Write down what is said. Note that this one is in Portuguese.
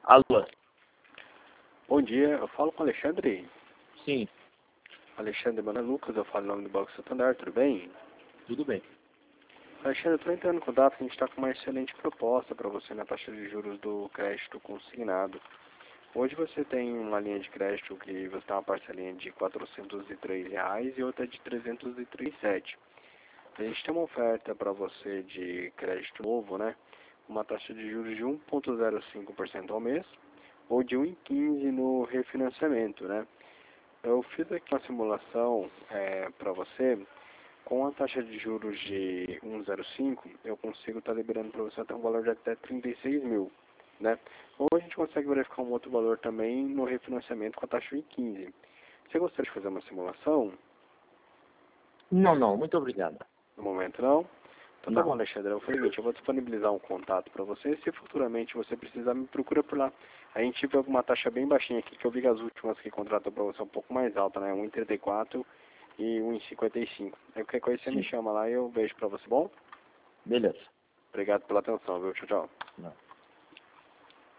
Alô? Bom dia, eu falo com o Alexandre. Sim, Alexandre, meu nome é Lucas, eu falo em nome do Banco Santander, tudo bem? tudo bem. Alexandre, eu estou entrando em contato, a gente está com uma excelente proposta para você na taxa de juros do crédito consignado. Hoje você tem uma linha de crédito que você tem uma parcelinha de R$ 403 e outra de R$ 337. A gente tem uma oferta para você de crédito novo, né? Uma taxa de juros de 1,05% ao mês ou de 1,15% no refinanciamento, né? Eu fiz aqui uma simulação para você. Com a taxa de juros de 1,05, eu consigo estar liberando para você até um valor de até 36 mil, né? Ou a gente consegue verificar um outro valor também no refinanciamento com a taxa de 15. Você gostaria de fazer uma simulação? Não, não, muito obrigada. No momento não? Então tá bom, Não. Alexandre. Eu seguinte, eu vou disponibilizar um contato para você. Se futuramente você precisar, me procura por lá. A gente tive alguma taxa bem baixinha aqui, que eu vi que as últimas que contratou para você um pouco mais alta, né? 1,34 e 1,55. Aí qualquer coisa você me Sim, chama lá e eu vejo para você, bom? beleza. Obrigado pela atenção, viu? Tchau, tchau. Não.